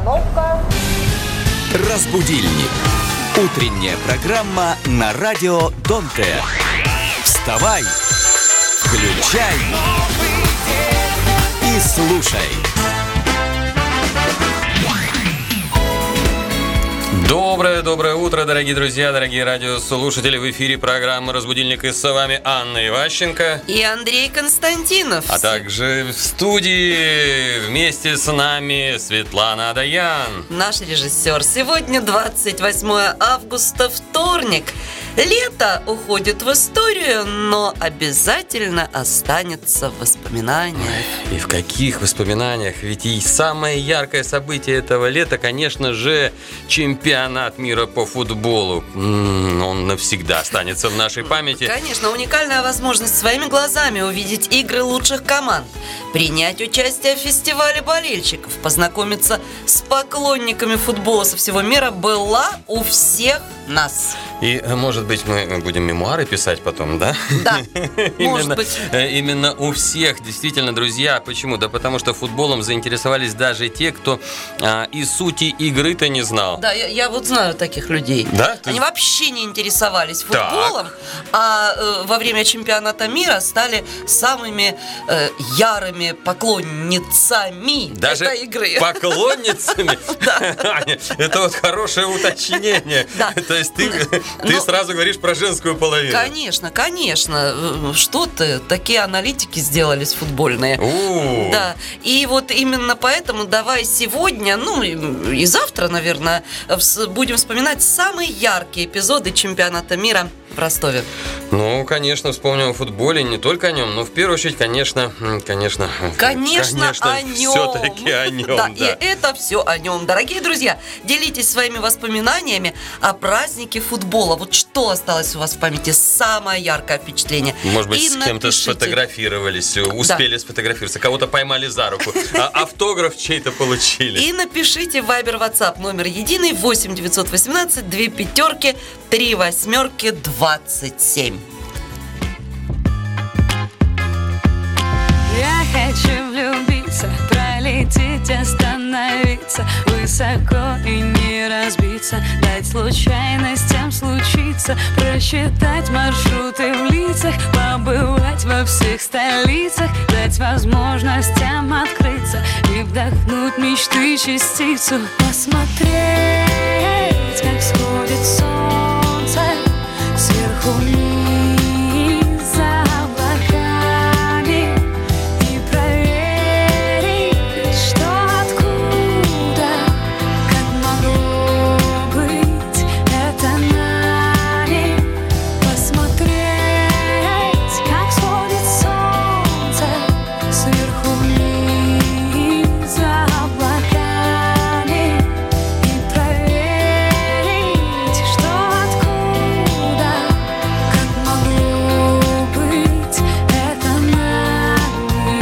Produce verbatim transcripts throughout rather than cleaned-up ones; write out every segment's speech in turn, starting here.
Остановка. Разбудильник. Утренняя программа на радио Донте. Вставай, включай и слушай. Доброе-доброе утро, дорогие друзья, дорогие радиослушатели. В эфире программы «Разбудильник», и с вами Анна Иващенко и Андрей Константинов. А также в студии вместе с нами Светлана Адаян, наш режиссер. Сегодня двадцать восьмое августа, вторник. Лето уходит в историю, но обязательно останется в воспоминаниях. И в каких воспоминаниях? Ведь и самое яркое событие этого лета, конечно же, чемпионат мира по футболу. М-м, он навсегда останется в нашей памяти. Конечно, уникальная возможность своими глазами увидеть игры лучших команд, принять участие в фестивале болельщиков, познакомиться с поклонниками футбола со всего мира была у всех нас. И, может быть, мы будем мемуары писать потом, да? Да, может именно, быть. Именно у всех, действительно, друзья. Почему? Да потому что футболом заинтересовались даже те, кто а, и сути игры-то не знал. Да, я, я вот знаю таких людей. Да? Они Ты... вообще не интересовались футболом, так. а э, во время чемпионата мира стали самыми э, ярыми поклонницами даже этой игры. Поклонницами? Аня, это вот хорошее уточнение. То есть ты, ты Но, сразу говоришь про женскую половину. Конечно, конечно. Что ты? Такие аналитики сделались футбольные. У-у-у. Да. И вот именно поэтому давай сегодня, ну и, и завтра, наверное, будем вспоминать самые яркие эпизоды чемпионата мира в Ростове. Ну, конечно, вспомним о футболе, не только о нем, но в первую очередь, конечно, конечно, конечно, конечно о нем. Все-таки о нем. Да, да, и это все о нем. Дорогие друзья, делитесь своими воспоминаниями о празднике футбола. Вот что осталось у вас в памяти? Самое яркое впечатление. Может быть, и с кем-то напишите. Сфотографировались, успели да. сфотографироваться, кого-то поймали за руку, а автограф чей-то получили. И напишите в Viber, WhatsApp, номер единый, восемь девятьсот восемнадцать две пятерки три восьмерки двадцать семь. Я хочу влюбиться, пролететь, остановиться высоко и не разбиться, дать случайностям случиться, просчитать маршруты в лицах, побывать во всех столицах, дать возможностям открыться и вдохнуть мечты частицу, посмотреть, как сходит солнце сверху вниз за облаками и проверить, что откуда, как могло быть это нами, посмотреть, как сходит солнце сверху вниз за облаками и проверить, что откуда, как могло быть это нами.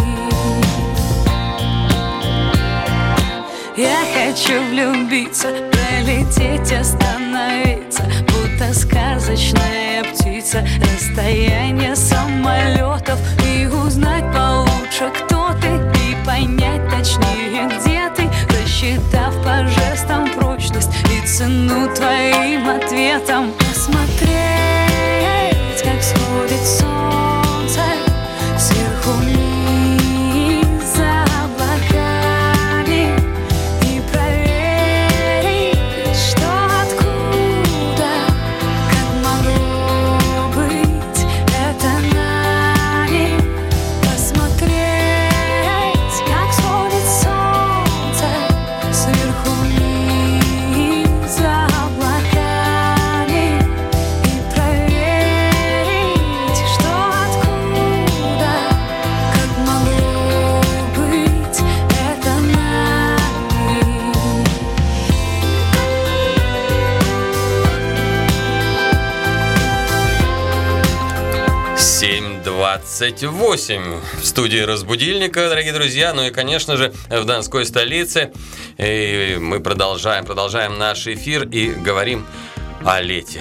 Я хочу влюбиться, пролететь, остановиться, будто сказочная птица, расстояние самолетов, и узнать получше, кто ты, и понять точнее, где ты, рассчитав по жестам прочность и цену твоим ответам, посмотреть, как сходит солнце сверху вниз за облаками и проверить, что откуда, как могло быть это нами, посмотреть, как сходит солнце сверху вниз за облаками и проверить, что откуда, как могло быть это нами. семь двадцать восемь в студии «Разбудильника», дорогие друзья. Ну и, конечно же, в Донской столице. И мы продолжаем, продолжаем наш эфир и говорим о лете.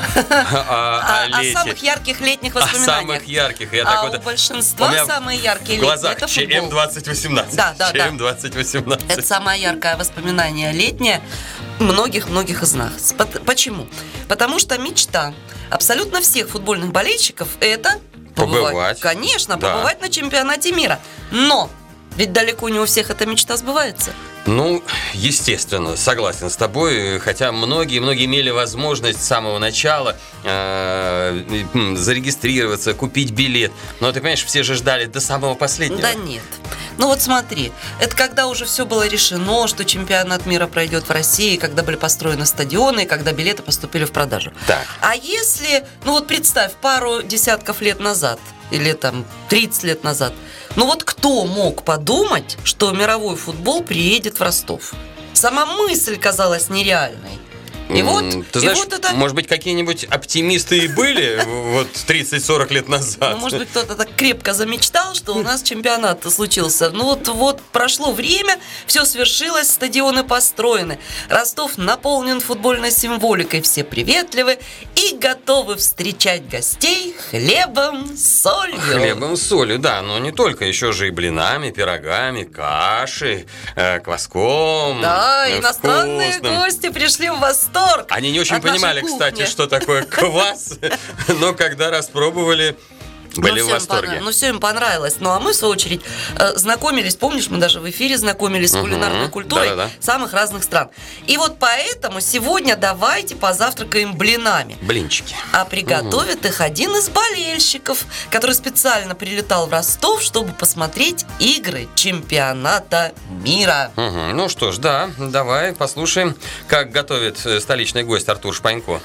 А, О, о самых ярких летних О воспоминаниях. самых ярких. Я а так у вот, большинства у меня самые яркие в летние глазах это футбол. ЧМ двадцать восемнадцать. Да, да, да. ЧМ двадцать восемнадцать. Это самое яркое воспоминание летнее многих-многих из нас. Пот- Почему? Потому что мечта абсолютно всех футбольных болельщиков – это Побывать. Конечно, Да. побывать на чемпионате мира. Но ведь далеко не у всех эта мечта сбывается. Ну, естественно, согласен с тобой, хотя многие-многие имели возможность с самого начала э, м, зарегистрироваться, купить билет. Но ты понимаешь, все же ждали до самого последнего. Да нет. Ну вот смотри, это когда уже все было решено, что чемпионат мира пройдет в России, когда были построены стадионы, и когда билеты поступили в продажу. Так. А если, ну вот представь, пару десятков лет назад, или там тридцать лет назад, ну вот кто мог подумать, что мировой футбол приедет в Ростов? Сама мысль казалась нереальной. И М, вот, Ты и знаешь, вот это... может быть, какие-нибудь оптимисты и были вот тридцать-сорок лет назад. Ну, может быть, кто-то так крепко замечтал, что у нас чемпионат случился. Ну вот, вот прошло время, все свершилось, стадионы построены. Ростов наполнен футбольной символикой, все приветливы и готовы встречать гостей хлебом, солью. Хлебом с солью, да, но не только, еще же и блинами, пирогами, кашей, э, кваском. Да, э, иностранные вкусным. гости пришли в восторг. Они не очень от нашей понимали, кухни. кстати, что такое квас, но когда распробовали, были Ну, в всем восторге. понрав- Ну, все им понравилось. Ну, а мы, в свою очередь, э, знакомились, помнишь, мы даже в эфире знакомились с Мгм. кулинарной культурой Да-да-да. самых разных стран. И вот поэтому сегодня давайте позавтракаем блинами. Блинчики. А приготовит их один из болельщиков, который специально прилетал в Ростов, чтобы посмотреть игры чемпионата мира. Мгм. Ну что ж, да, давай послушаем, как готовит э, столичный гость Артур Шпанько.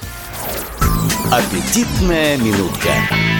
Аппетитная минутка.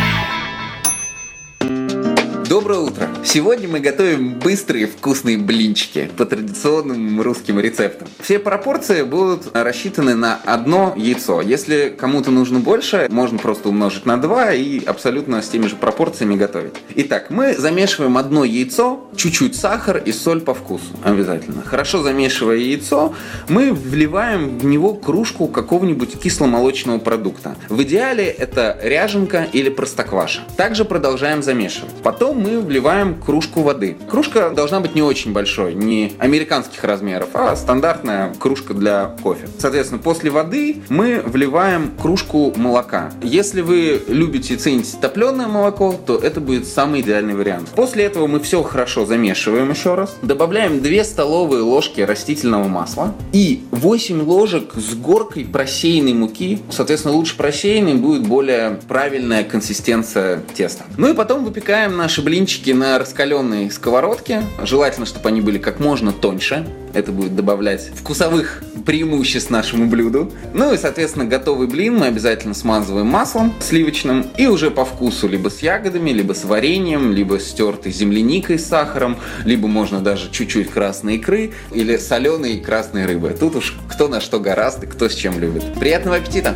Доброе утро! Сегодня мы готовим быстрые вкусные блинчики по традиционным русским рецептам. Все пропорции будут рассчитаны на одно яйцо. Если кому-то нужно больше, можно просто умножить на два и абсолютно с теми же пропорциями готовить. Итак, мы замешиваем одно яйцо, чуть-чуть сахар и соль по вкусу. Обязательно. Хорошо замешивая яйцо, мы вливаем в него кружку какого-нибудь кисломолочного продукта. В идеале это ряженка или простокваша. Также продолжаем замешивать. Потом мы вливаем кружку воды. Кружка должна быть не очень большой, не американских размеров, а стандартная кружка для кофе. Соответственно, после воды мы вливаем кружку молока. Если вы любите и цените топленое молоко, то это будет самый идеальный вариант. После этого мы все хорошо замешиваем еще раз. Добавляем две столовые ложки растительного масла и восемь ложек с горкой просеянной муки. Соответственно, лучше просеянной будет более правильная консистенция теста. Ну и потом выпекаем наши блинчики на раскаленной сковородке. Желательно, чтобы они были как можно тоньше. Это будет добавлять вкусовых преимуществ нашему блюду. Ну и, соответственно, готовый блин мы обязательно смазываем маслом сливочным. И уже по вкусу либо с ягодами, либо с вареньем, либо с тертой земляникой с сахаром, либо можно даже чуть-чуть красной икры или соленой красной рыбы. Тут уж кто на что гораст и кто с чем любит. Приятного аппетита!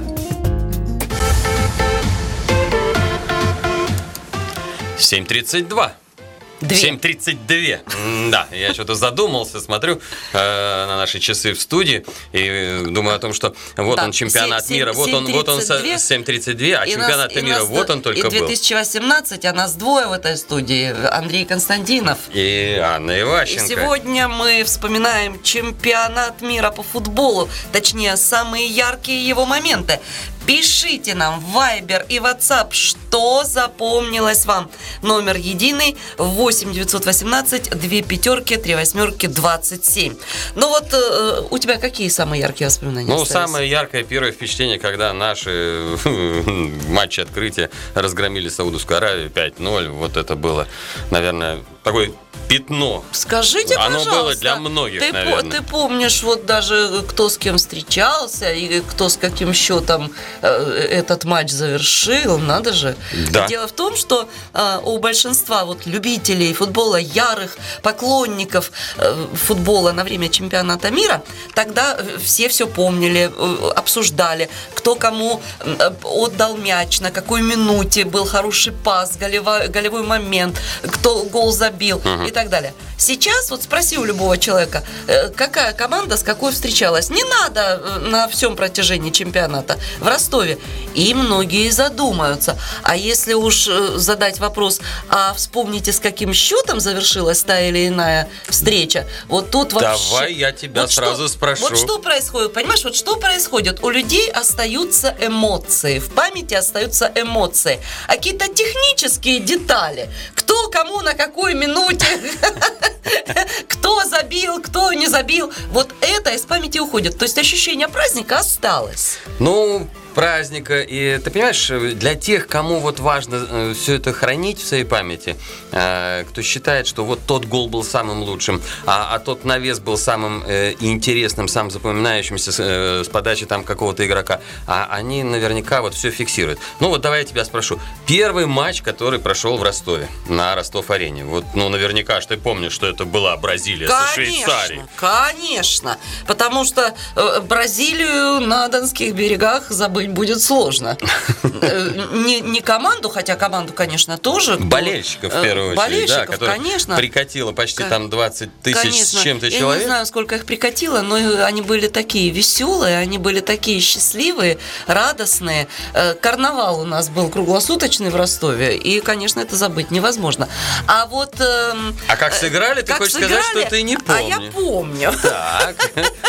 семь тридцать два. Две. семь тридцать два. М, Да, я что-то задумался, смотрю э, на наши часы в студии и э, думаю о том, что вот Да, он чемпионат семь- мира, вот он, вот он со- семь тридцать два. семь тридцать два, а И чемпионат нас- и мира нас вот д- он только и две был. тысячи восемнадцать, а нас двое в этой студии. Андрей Константинов. И Анна И Иващенко. сегодня мы вспоминаем чемпионат мира по футболу, точнее, самые яркие его моменты. Пишите нам в Viber и WhatsApp, что запомнилось вам. Номер единый восемь девятьсот восемнадцать две пятерки три восьмерки двадцать семь. Ну вот э, у тебя какие самые яркие воспоминания Ну, остались? самое яркое первое впечатление, когда наши в матче открытия разгромили Саудовскую Аравию пять ноль. Вот это было, наверное, такое пятно. Скажите, Оно пожалуйста, было для многих, ты, по- наверное. ты помнишь вот даже кто с кем встречался и кто с каким счетом э, этот матч завершил, надо же. Да. Дело в том, что э, у большинства вот любителей футбола, ярых поклонников э, футбола на время чемпионата мира, тогда э, все все помнили, э, обсуждали, кто кому э, отдал мяч, на какой минуте был хороший пас, голева- голевой момент, кто гол забил. забил и так далее. Сейчас вот спроси у любого человека, э, какая команда с какой встречалась. Не надо э, на всем протяжении чемпионата в Ростове. И многие задумаются. А если уж э, задать вопрос, а вспомните, с каким счетом завершилась та или иная встреча, вот тут вообще... Давай я тебя Вот сразу что, спрошу. Вот что происходит, понимаешь, вот что происходит? У людей остаются эмоции, в памяти остаются эмоции. А какие-то технические детали, кто кому на какой минуте, кто забил, кто не забил, вот это из памяти уходит. То есть ощущение праздника осталось. Ну, праздника. И ты понимаешь, для тех, кому вот важно э, все это хранить в своей памяти, э, кто считает, что вот тот гол был самым лучшим, а, а тот навес был самым э, интересным, самым запоминающимся с, э, с подачи там какого-то игрока, а они наверняка вот все фиксируют. Ну вот давай я тебя спрошу. Первый матч, который прошел в Ростове, на Ростов-арене. Вот, ну наверняка ж ты помнишь, что это была Бразилия со Швейцарией. Конечно, потому что э, Бразилию на Донских берегах забыть будет сложно. Не, не команду, хотя команду, конечно, тоже. Болельщиков, в первую очередь, Болельщиков, да, которых конечно. прикатило почти там двадцать тысяч Конечно. с чем-то Я человек. не знаю, сколько их прикатило, но они были такие веселые, они были такие счастливые, радостные. Карнавал у нас был круглосуточный в Ростове, и, конечно, это забыть невозможно. А вот... Эм, А как сыграли, ты как хочешь сыграли? сказать, что ты не А я помнишь? помню. Так,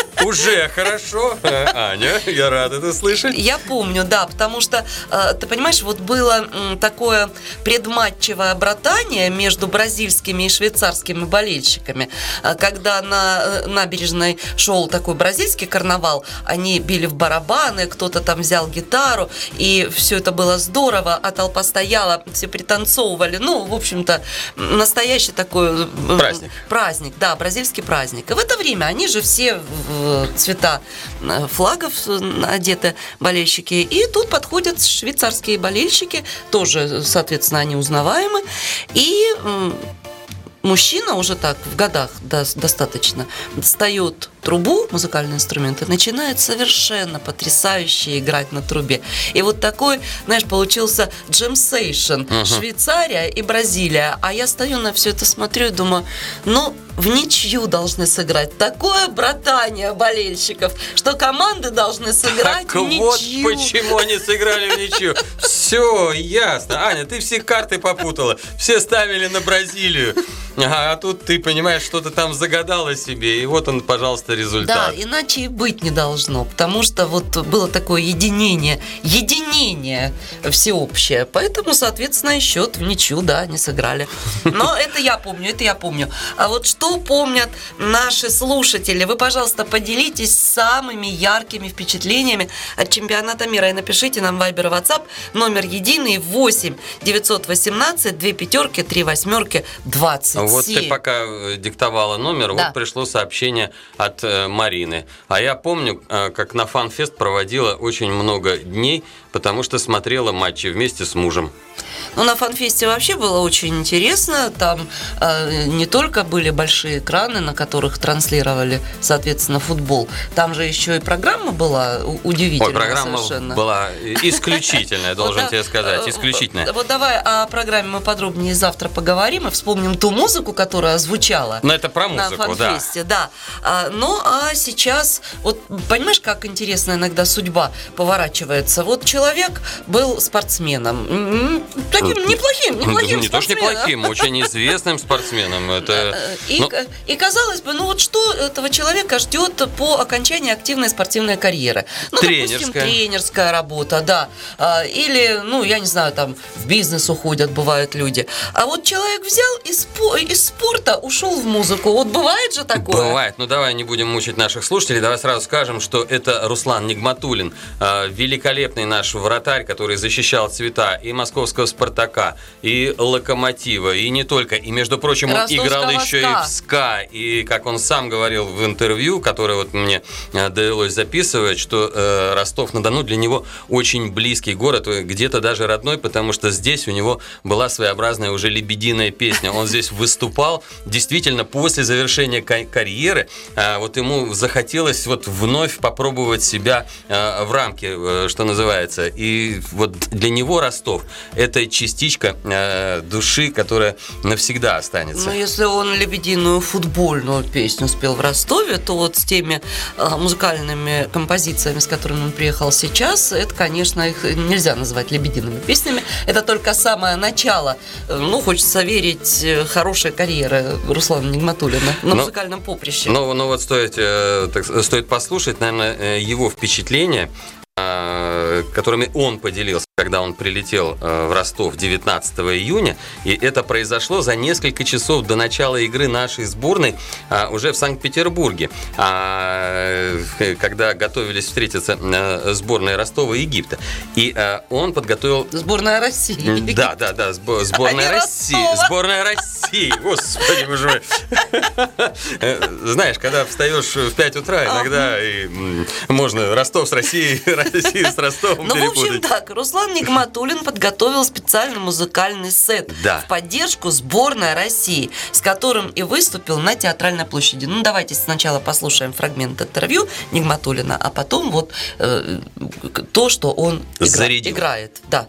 уже хорошо. Аня, я рад это слышать. Я помню, да, потому что, э, ты понимаешь, вот было м, такое предматчевое братание между бразильскими и швейцарскими болельщиками, э, когда на э, набережной шел такой бразильский карнавал, они били в барабаны, кто-то там взял гитару, и все это было здорово, а толпа стояла, все пританцовывали, ну, в общем-то, настоящий такой... э, Праздник. Праздник, да, бразильский праздник. И в это время они же все в цвета э, флагов одеты, болельщики. И тут подходят швейцарские болельщики, тоже, соответственно, они узнаваемы. И м, мужчина уже так, в годах до, достаточно, достает трубу, музыкальный инструмент, и начинает совершенно потрясающе играть на трубе. И вот такой, знаешь, получился джемсейшн. Uh-huh. Швейцария и Бразилия. А я стою на все это, смотрю и думаю, ну, в ничью должны сыграть. Такое братание болельщиков, что команды должны сыграть Так в ничью. вот почему они сыграли в ничью. Все, ясно. Аня, ты все карты попутала. Все ставили на Бразилию. А, а тут ты, понимаешь, что-то там загадала себе. И вот он, пожалуйста, результат. Да, иначе и быть не должно. Потому что вот было такое единение, единение всеобщее. Поэтому, соответственно, и счет в ничью, да, не сыграли. Но это я помню, это я помню. А вот что помнят наши слушатели? Вы, пожалуйста, поделитесь самыми яркими впечатлениями от чемпионата мира. И напишите нам в Viber и WhatsApp номер единый восемь девятьсот восемнадцать две пятерки три восьмерки двадцать семь. Вот ты пока диктовала номер, Да. вот пришло сообщение от э, Марины. А я помню, э, как на Фан-фест проводила очень много дней, потому что смотрела матчи вместе с мужем. Ну, на фан-фесте вообще было очень интересно. Там э, не только были большие экраны, на которых транслировали, соответственно, футбол. Там же еще и программа была у- удивительная. Ой, программа совершенно. была исключительная, должен Вот, тебе да, сказать, э, исключительная. Вот давай о программе мы подробнее завтра поговорим и вспомним ту музыку, которая звучала. Но это про На музыку, да. фан-фесте, да. А, ну, а сейчас, вот понимаешь, как интересно иногда судьба поворачивается. Вот человек был спортсменом, м, таким неплохим, неплохим Не то, что спортсменом. неплохим, очень известным спортсменом. Это, И, ну, и казалось бы, ну вот что этого человека ждет по окончании активной спортивной карьеры? Ну, допустим, Тренерская. тренерская работа, да. А, Или, ну, я не знаю, там в бизнес уходят, бывают люди. А вот человек взял из, спо- из спорта ушел в музыку. Вот бывает же такое? Бывает. Ну, давай не будем мучить наших слушателей. Давай сразу скажем, что это Руслан Нигматуллин, э, великолепный наш вратарь, который защищал цвета и московского «Спартака», и «Локомотива», и не только. И, между прочим, он Ростовского играл еще «СКА». и в «СКА». И, как он сам говорил в интервью, которое вот мне э, довелось записывать, что э, Ростов-на-Дону для него очень близкий город, э, где-то даже родной, потому что здесь у него была своеобразная уже лебединая песня. Он здесь выступал действительно после завершения ка- карьеры. А, вот вот ему захотелось вот вновь попробовать себя э, в рамке, э, что называется. И вот для него Ростов – это частичка э, души, которая навсегда останется. Ну, если он лебединую футбольную песню спел в Ростове, то вот с теми э, музыкальными композициями, с которыми он приехал сейчас, это, конечно, их нельзя называть лебедиными песнями. Это только самое начало. Э, ну, хочется верить, э, хорошей карьеры Руслана Нигматуллина на Но- музыкальном поприще. Ну, ну вот стоит, э, так, стоит послушать, наверное, э, его впечатления, э, которыми он поделился, когда он прилетел э, в Ростов девятнадцатого июня. И это произошло за несколько часов до начала игры нашей сборной э, уже в Санкт-Петербурге, э, когда готовились встретиться э, сборная Ростова и Египта. И э, он подготовил... Сборная России. Да, да, да, сбо- сборная А не России. Ростова. Сборная России. Господи, боже мой. Э, Знаешь, когда встаешь в пять утра, иногда и, м, можно Ростов с Россией, Россию с Ростовом Ну, в общем, перепутать. так, Руслан Нигматуллин подготовил специальный музыкальный сет Да. в поддержку сборной России, с которым и выступил на Театральной площади. Ну, давайте сначала послушаем фрагмент интервью Нигматуллина, а потом вот э, то, что он игра- Зарядил. играет. Да.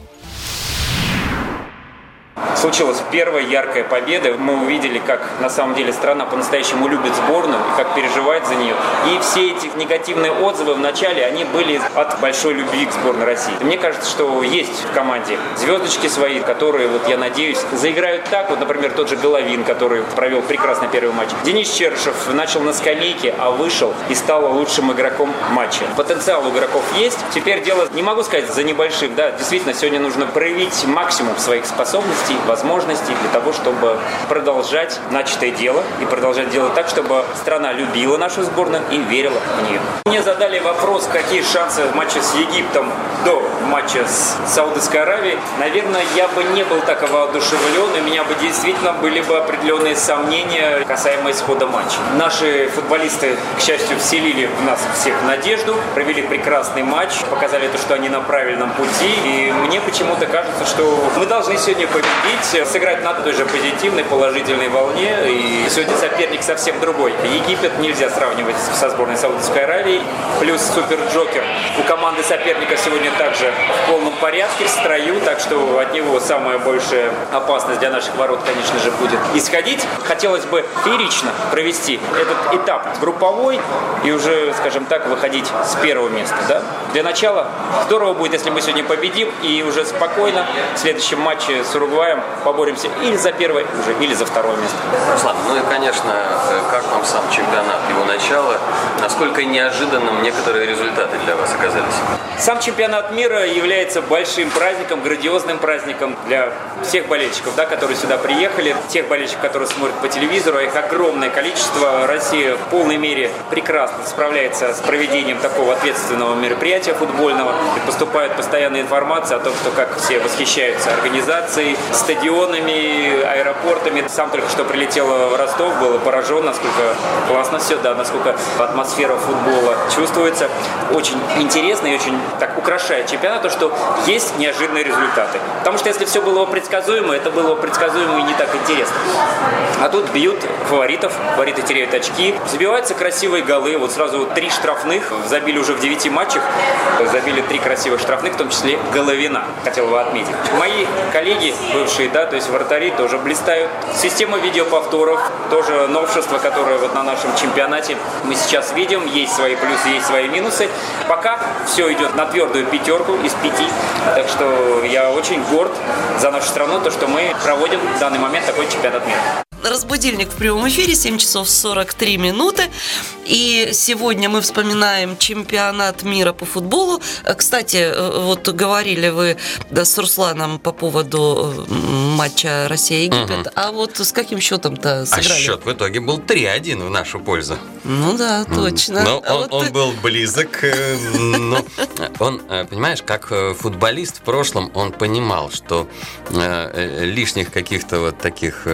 Случилась первая яркая победа. Мы увидели, как на самом деле страна по-настоящему любит сборную и как переживает за нее. И все эти негативные отзывы в начале, они были от большой любви к сборной России. Мне кажется, что есть в команде звездочки свои, которые, вот я надеюсь, заиграют так. Вот, например, тот же Головин, который провел прекрасный первый матч. Денис Черышев начал на скамейке, а вышел и стал лучшим игроком матча. Потенциал у игроков есть. Теперь дело, не могу сказать, за небольшим. Да, действительно, сегодня нужно проявить максимум своих способностей, возможностей для того, чтобы продолжать начатое дело и продолжать делать так, чтобы страна любила нашу сборную и верила в нее. Мне задали вопрос, какие шансы в матче с Египтом до матча с Саудовской Аравией. Наверное, я бы не был так воодушевлен, и у меня бы действительно были бы определенные сомнения касаемо исхода матча. Наши футболисты, к счастью, вселили в нас всех надежду, провели прекрасный матч, показали то, что они на правильном пути, и мне почему-то кажется, что мы должны сегодня победить, сыграть на той же позитивной, положительной волне, и сегодня соперник совсем другой. Египет нельзя сравнивать со сборной Саудовской Аравии, плюс супер-джокер. У команды соперника сегодня также в полном порядке, в строю, так что от него самая большая опасность для наших ворот, конечно же, будет исходить. Хотелось бы феерично провести этот этап групповой и уже, скажем так, выходить с первого места. Да? Для начала здорово будет, если мы сегодня победим и уже спокойно в следующем матче с Уругваем поборемся или за первое, уже, или за второе место. Руслан, ну и, конечно, как вам сам чемпионат, его начало, насколько неожиданным некоторые результаты для вас оказались? Сам чемпионат мира является большим праздником, грандиозным праздником для всех болельщиков, да, которые сюда приехали, тех болельщиков, которые смотрят по телевизору, их огромное количество. Россия в полной мере прекрасно справляется с проведением такого ответственного мероприятия футбольного. И поступает постоянная информация о том, что как все восхищаются организацией, стадионами, аэропортами. Сам только что прилетел в Ростов, был поражен, насколько классно все, да, насколько атмосфера футбола чувствуется. Очень интересно и очень так украшает чемпионат, то, что есть неожиданные результаты. Потому что если все было предсказуемо, это было предсказуемо и не так интересно. А тут бьют фаворитов, фавориты теряют очки, забиваются красивые голы. Вот сразу три штрафных, забили уже в девяти матчах, забили три красивых штрафных, в том числе Головина, хотел бы отметить. Мои коллеги, бывшие, да, то есть вратари, тоже блистают. Система видеоповторов, тоже новшество, которое вот на нашем чемпионате мы сейчас видим. Есть свои плюсы, есть свои минусы. Пока все идет на твердую пятерку из пяти. Так что я очень горд за нашу страну, то, что мы проводим в данный момент такой чемпионат мира. Разбудильник в прямом эфире, семь часов сорок три минуты. И сегодня мы вспоминаем чемпионат мира по футболу. Кстати, вот говорили вы да, с Русланом по поводу матча Россия-Египет. Угу. А вот с каким счетом-то сыграли? А счет в итоге был три один в нашу пользу. Ну да, точно. Но а он, вот он ты... был близок. Но он, понимаешь, как футболист в прошлом, он понимал, что лишних каких-то вот таких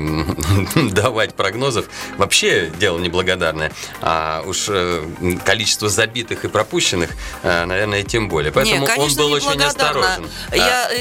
давать прогнозов вообще дело неблагодарное. А уж количество забитых и пропущенных, наверное, тем более. Поэтому Не, он был очень осторожен. Я,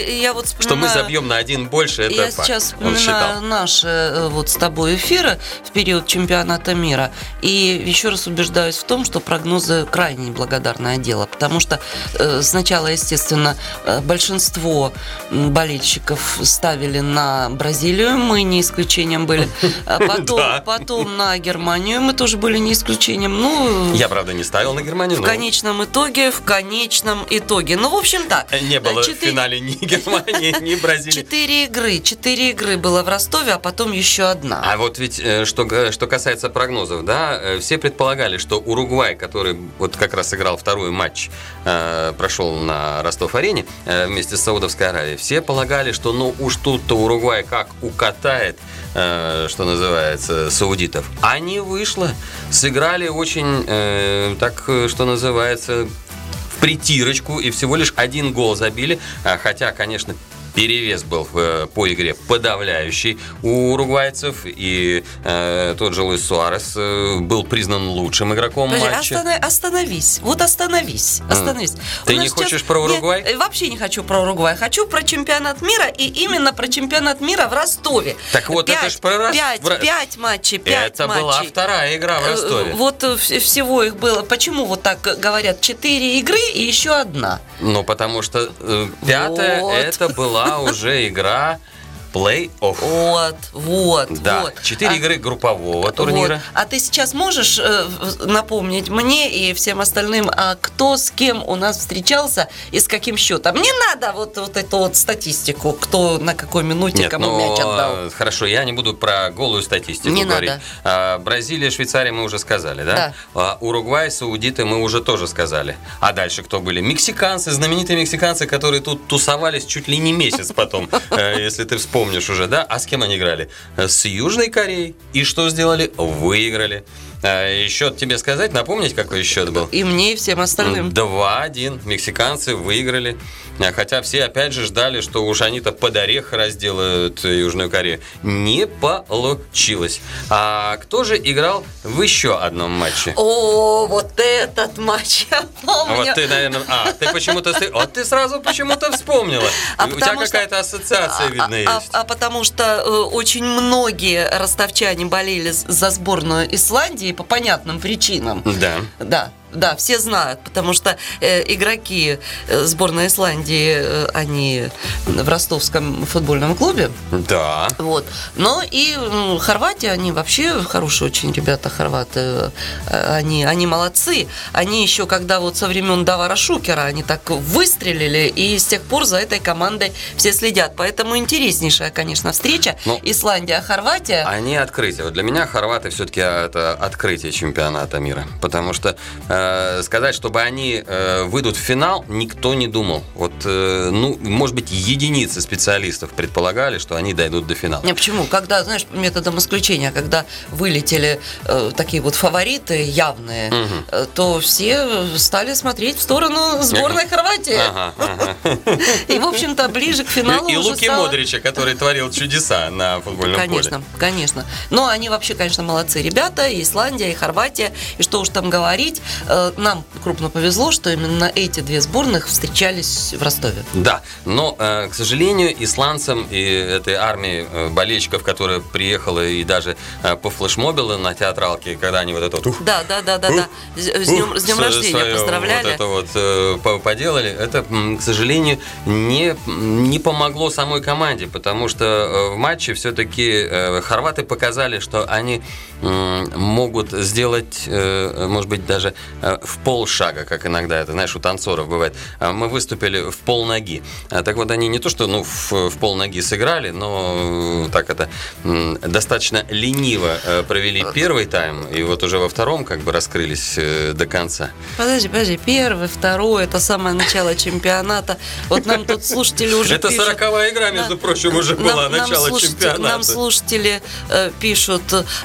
я вот Что вспоминаю... мы забьем на один больше, это Я факт. сейчас Он считал. вспоминаю наши э, вот с тобой эфиры в период чемпионата мира, и еще раз убеждаюсь в том, что прогнозы крайне неблагодарное дело, потому что э, сначала, естественно, э, большинство болельщиков ставили на Бразилию, мы не исключением были, а потом, Да. потом на Германию мы тоже были не исключением. Ну, Я, правда, не ставил на Германию, в но конечном итоге, в конечном итоге. Ну, в общем, так. не было в Четыре- финале ни Германии, ни Бразилии. Четыре игры. Четыре игры было в Ростове, а потом еще одна. А вот ведь, э, что, г- что касается прогнозов, да, э, все предполагали, что Уругвай, который вот как раз играл второй матч, э, прошел на Ростов-арене э, вместе с Саудовской Аравией, все полагали, что ну уж тут-то Уругвай как укатает, э, что называется, саудитов. А не вышло. Сыграли очень, э, так, э, что называется, в притирочку и всего лишь один гол забили, а, хотя, конечно, перевес был э, по игре подавляющий у уругвайцев, и э, тот же Луис Суарес э, был признан лучшим игроком Подожди, матча. остана- остановись. Вот остановись. Остановись. Ты У нас не сейчас- хочешь про Уругвай? Я, э, вообще не хочу про Уругвай. Хочу про чемпионат мира, и именно про чемпионат мира в Ростове. Так вот, это ж про Рос- пять, в Ро- пять матчей, пять Это матчей. была вторая игра в Э, Ростове. Вот э, вс- всего их было. Почему вот так говорят? Четыре игры и еще одна. Ну, потому что э, пятая Вот. это была уже игра плей-офф. Вот, вот, Да, вот. четыре А- игры группового турнира. Вот. А ты сейчас можешь э, в- напомнить мне и всем остальным, а кто с кем у нас встречался и с каким счетом? Мне надо вот, вот эту вот статистику, кто на какой минуте Нет, кому ну, мяч отдал. э, хорошо, я не буду про голую статистику Не говорить. надо. А, Бразилия, Швейцария мы уже сказали, да? Да. А, Уругвай, саудиты мы уже тоже сказали. А дальше кто были? Мексиканцы, знаменитые мексиканцы, которые тут тусовались чуть ли не месяц потом, э, если ты вспомнишь уже, да? А с кем они играли? С Южной Кореей. И что сделали? Выиграли. А, и счет тебе сказать, напомнить, какой счет был? И мне, и всем остальным. два-один. Мексиканцы выиграли. А, Хотя все опять же ждали, что уж они-то под орех разделают Южную Корею. Не получилось. А кто же играл в еще одном матче? О, вот этот матч я помню. Вот ты, наверное... А, ты почему-то... ты- Вот ты сразу почему-то вспомнила. А У тебя потому что- какая-то ассоциация, видно, а, а- есть. а потому что э, очень многие ростовчане болели с- за сборную Исландии по понятным причинам. Да. Да, да, все знают, потому что э, игроки э, сборной Исландии, э, они в ростовском футбольном клубе. Да. Вот. Но и м, Хорватия, они вообще хорошие очень ребята, хорваты. Э, Они, они молодцы. Они еще, когда вот со времен Давара Шукера, они так выстрелили, и с тех пор за этой командой все следят. Поэтому интереснейшая, конечно, встреча. Ну, Исландия-Хорватия. Они открытие. Вот для меня хорваты все-таки это открытие чемпионата мира. Потому что э, сказать, чтобы они э, выйдут в финал, никто не думал. Вот, э, ну, может быть, единицы специалистов предполагали, что они дойдут до финала. Не, почему? Когда, знаешь, методом исключения, когда вылетели э, такие вот фавориты явные, Мгм. э, то все стали смотреть в сторону сборной Хорватии. Ага, ага. И, в общем-то, ближе к финалу И, и уже Луки стало- Модрича, который творил чудеса на футбольном Конечно, поле. конечно. Но они вообще, конечно, молодцы ребята, и Исландия, и Хорватия, и что уж там говорить, э, нам крупно повезло, что именно эти две сборных встречались в Ростове. Да, но, э, к сожалению, исландцам и этой армии э, болельщиков, которая приехала и даже э, по флешмобилу на театралке, когда они вот это вот... ух, Да, да, да, да, да. С с днем, с днем С- рождения своё поздравляли. Вот это вот э, по- поделали. Это, м, к сожалению, не, не помогло самой команде, потому что э, в матче все-таки э, хорваты показали, что они м, могут сделать, э, может быть, даже э, в полшага, как иногда это, знаешь, у танцоров бывает. А Мы выступили в полноги. А Так вот, они не то, что ну, в, в полноги сыграли, но э, так это м, достаточно лениво э, провели первый тайм, и вот уже во втором как бы раскрылись э, до конца. Подожди, подожди, первый, второй, это самое начало чемпионата. Вот нам тут слушатели уже Это пишут. сороковая игра, между Да. прочим, уже была, Нам- нам начало слушатели- чемпионата. Нам слушатели э, пишут,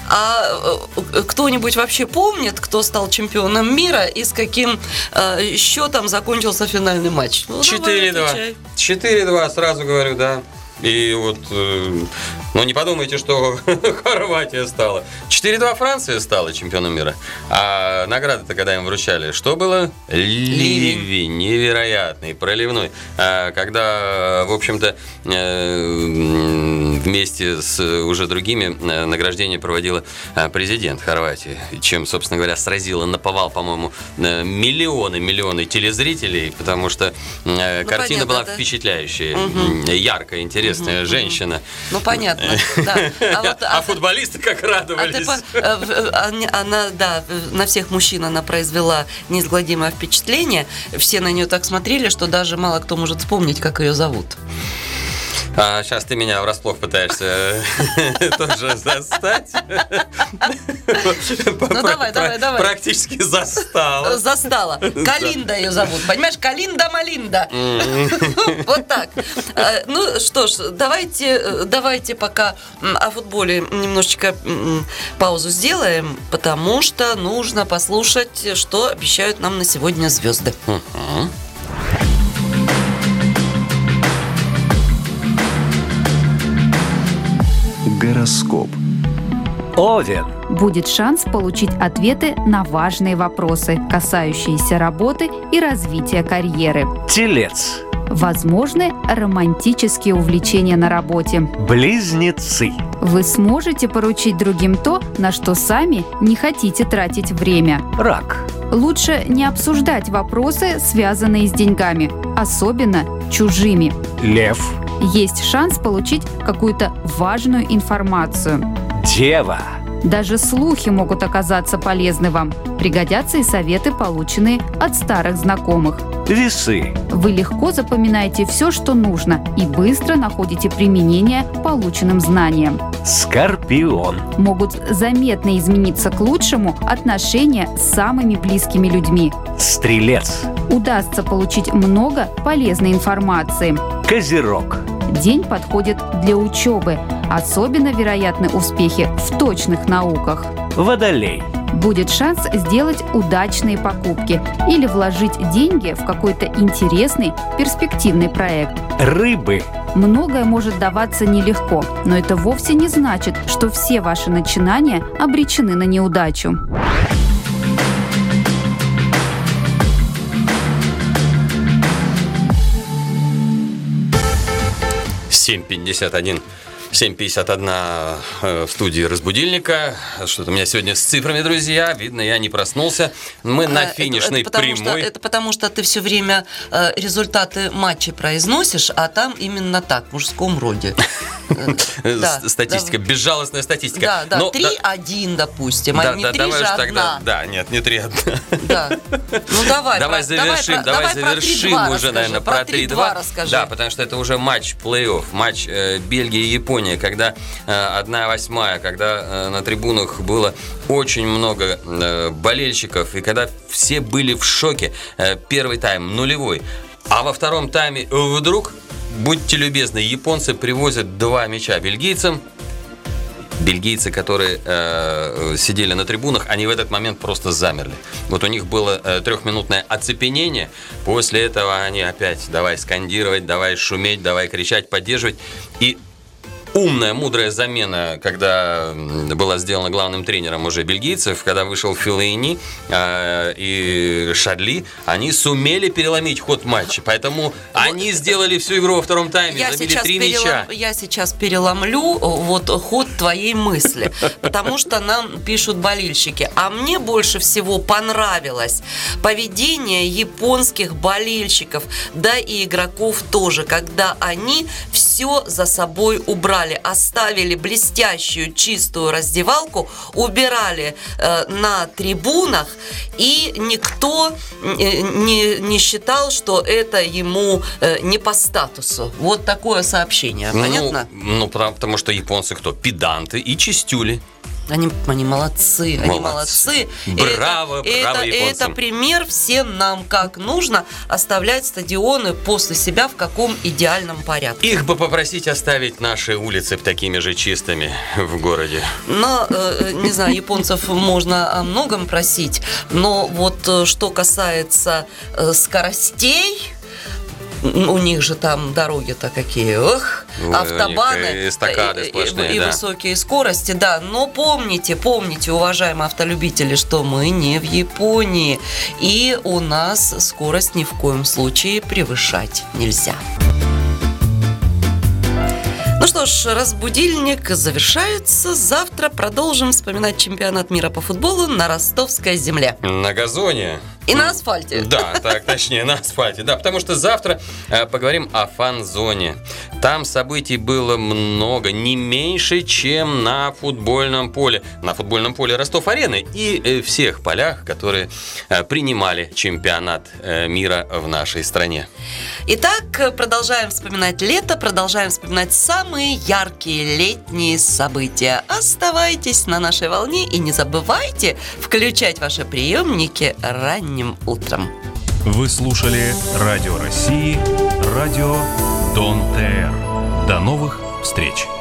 а э, кто-нибудь вообще помнит, кто стал чемпионом мира и с каким э, счетом закончился финальный матч? Ну, давай, четыре два. отвечай. четыре два, сразу говорю, да. И вот, э, ну не подумайте, что Хорватия стала. четыре-два Франция стала чемпионом мира. А награды-то, когда им вручали, что было? Ливень. Невероятный, проливной. А, когда, в общем-то, э, вместе с уже другими э, награждения проводила э, президент Хорватии. Чем, собственно говоря, сразила наповал, по-моему, э, миллионы, миллионы телезрителей, потому что э, Ну, картина понятно, была да. впечатляющая, угу. яркая, интересная женщина. Ну, понятно, да. А, вот, А футболисты как а ты радовались. по- э, в- а- она, да, на всех мужчин она произвела неизгладимое впечатление. Все на нее так смотрели, что даже мало кто может вспомнить, как ее зовут. А сейчас ты меня врасплох пытаешься тоже застать. Ну, давай, давай, давай. Практически застал. Застала. Калинда ее зовут. Понимаешь, Калинда-Малинда. Вот так. А, Ну что ж, давайте, давайте пока м, о футболе немножечко м, паузу сделаем, потому что нужно послушать, что обещают нам на сегодня звезды. Гороскоп. Овен. Будет шанс получить ответы на важные вопросы, касающиеся работы и развития карьеры. Телец. Возможны романтические увлечения на работе. Близнецы. Вы сможете поручить другим то, на что сами не хотите тратить время. Рак. Лучше не обсуждать вопросы, связанные с деньгами, особенно чужими. Лев. Есть шанс получить какую-то важную информацию. Дева. Даже слухи могут оказаться полезны вам. Пригодятся и советы, полученные от старых знакомых. Весы. Вы легко запоминаете все, что нужно, и быстро находите применение полученным знаниям. Скорпион. Могут заметно измениться к лучшему отношения с самыми близкими людьми. Стрелец. Удастся получить много полезной информации. Козерог. День подходит для учебы. Особенно вероятны успехи в точных науках. Водолей. Будет шанс сделать удачные покупки или вложить деньги в какой-то интересный, перспективный проект. Рыбы. Многое может даваться нелегко, но это вовсе не значит, что все ваши начинания обречены на неудачу. семь пятьдесят один. семь пятьдесят один в студии разбудильника. Что-то у меня сегодня с цифрами, друзья. Видно, я не проснулся. Мы на Это- финишной это потому прямой. Что, это потому что ты все время э, результаты матчей произносишь, а там именно так, в мужском роде. Э, да, С- Статистика, да. безжалостная статистика. Да, да, Но- три-один, допустим, да, а не да, три давай же уж тогда. одна. Да, нет, не три одна. Да. Ну давай, Давай про- завершим, про- давай про завершим три-два уже, расскажи, наверное, про три-два. расскажи. Да, потому что это уже матч плей-офф, матч э, Бельгия и Япония, когда э, одна восьмая, когда э, на трибунах было очень много э, болельщиков, и когда все были в шоке. Э, первый тайм нулевой. А во втором тайме вдруг, будьте любезны, японцы привозят два мяча бельгийцам. Бельгийцы, которые э, сидели на трибунах, они в этот момент просто замерли. Вот у них было э, трехминутное оцепенение. После этого они опять давай скандировать, давай шуметь, давай кричать, поддерживать. И умная, мудрая замена, когда была сделана главным тренером уже бельгийцев, когда вышел Феллини э, и Шадли, они сумели переломить ход матча. Поэтому они сделали всю игру во втором тайме, Я забили сейчас, три перелом- мяча. я сейчас переломлю вот ход твоей мысли, потому что нам пишут болельщики. А мне больше всего понравилось поведение японских болельщиков, да и игроков тоже, когда они все за собой убрали, оставили блестящую чистую раздевалку, убирали э, на трибунах, и никто э, не, не считал, что это ему э, не по статусу. Вот такое сообщение. Понятно? Ну, ну, потому, потому что японцы кто? Педанты и чистюли. Они, они молодцы, они Молодцы. молодцы. Браво, это, браво это, японцам. это пример всем нам, как нужно оставлять стадионы после себя в каком идеальном порядке. Их бы попросить оставить наши улицы такими же чистыми в городе. Но, э, не знаю, японцев можно о многом просить, но вот э, что касается э, скоростей, У них же там дороги-то какие, ох, Ой, автобаны у них и эстакады и- сплошные, и, и да. высокие скорости, да. Но помните, помните, уважаемые автолюбители, что мы не в Японии, и у нас скорость ни в коем случае превышать нельзя. Ну что ж, раз будильник завершается, завтра продолжим вспоминать чемпионат мира по футболу на ростовской земле. На газоне. И на асфальте. Да, так, точнее, на асфальте. Да, потому что завтра э, поговорим о фан-зоне. Там событий было много, не меньше, чем на футбольном поле. На футбольном поле Ростов-Арены и э, всех полях, которые э, принимали чемпионат э, мира в нашей стране. Итак, продолжаем вспоминать лето, продолжаем вспоминать самые яркие летние события. Оставайтесь на нашей волне и не забывайте включать ваши приемники ранним утром. Вы слушали Радио России, радио Дон ТР. До новых встреч!